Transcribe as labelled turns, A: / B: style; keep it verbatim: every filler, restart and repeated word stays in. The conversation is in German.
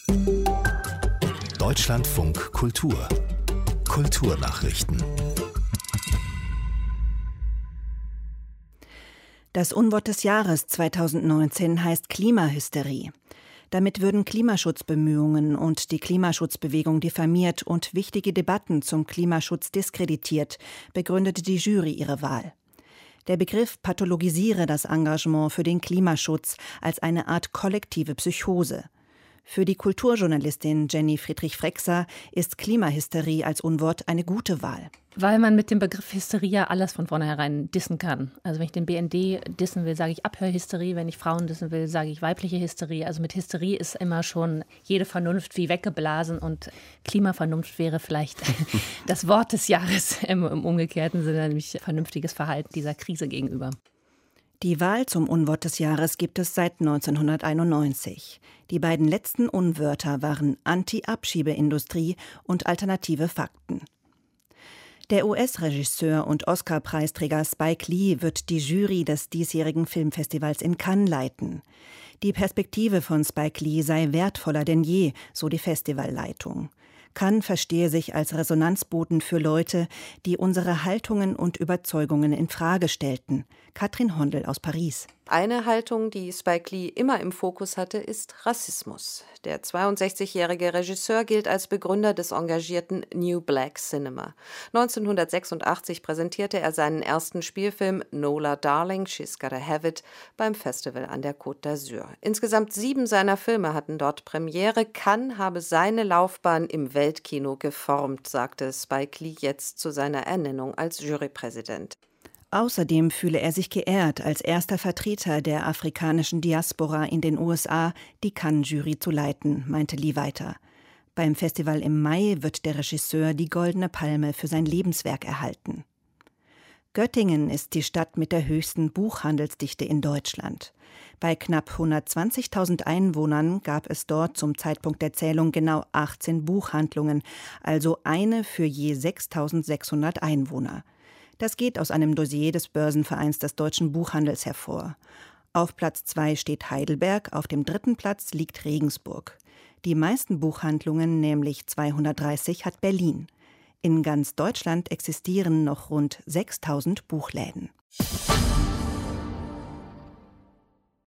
A: Deutschlandfunk Kultur. Kulturnachrichten.
B: Das Unwort des Jahres zweitausendneunzehn heißt Klimahysterie. Damit würden Klimaschutzbemühungen und die Klimaschutzbewegung diffamiert und wichtige Debatten zum Klimaschutz diskreditiert, begründete die Jury ihre Wahl. Der Begriff pathologisiere das Engagement für den Klimaschutz als eine Art kollektive Psychose. Für die Kulturjournalistin Jenny Friedrich-Frexer ist Klimahysterie als Unwort eine gute Wahl.
C: Weil man mit dem Begriff Hysterie ja alles von vornherein dissen kann. Also wenn ich den B N D dissen will, sage ich Abhörhysterie. Wenn ich Frauen dissen will, sage ich weibliche Hysterie. Also mit Hysterie ist immer schon jede Vernunft wie weggeblasen. Und Klimavernunft wäre vielleicht das Wort des Jahres im, im umgekehrten Sinne, nämlich vernünftiges Verhalten dieser Krise gegenüber.
B: Die Wahl zum Unwort des Jahres gibt es seit neunzehnhunderteinundneunzig. Die beiden letzten Unwörter waren Anti-Abschiebeindustrie und alternative Fakten. Der U S-Regisseur und Oscar-Preisträger Spike Lee wird die Jury des diesjährigen Filmfestivals in Cannes leiten. Die Perspektive von Spike Lee sei wertvoller denn je, so die Festivalleitung. Cannes verstehe sich als Resonanzboden für Leute, die unsere Haltungen und Überzeugungen in Frage stellten. Katrin Hondel aus Paris.
D: Eine Haltung, die Spike Lee immer im Fokus hatte, ist Rassismus. Der zweiundsechzigjährige Regisseur gilt als Begründer des engagierten New Black Cinema. neunzehnhundertsechsundachtzig präsentierte er seinen ersten Spielfilm Nola Darling, She's Gotta Have It beim Festival an der Côte d'Azur. Insgesamt sieben seiner Filme hatten dort Premiere. Cannes habe seine Laufbahn im Weltkino geformt, sagte Spike Lee jetzt zu seiner Ernennung als Jurypräsident.
B: Außerdem fühle er sich geehrt, als erster Vertreter der afrikanischen Diaspora in den U S A die Cannes-Jury zu leiten, meinte Lee weiter. Beim Festival im Mai wird der Regisseur die Goldene Palme für sein Lebenswerk erhalten. Göttingen ist die Stadt mit der höchsten Buchhandelsdichte in Deutschland. Bei knapp hundertzwanzigtausend Einwohnern gab es dort zum Zeitpunkt der Zählung genau achtzehn Buchhandlungen, also eine für je sechstausendsechshundert Einwohner. Das geht aus einem Dossier des Börsenvereins des deutschen Buchhandels hervor. Auf Platz zwei steht Heidelberg, auf dem dritten Platz liegt Regensburg. Die meisten Buchhandlungen, nämlich zweihundertdreißig, hat Berlin. In ganz Deutschland existieren noch rund sechstausend Buchläden.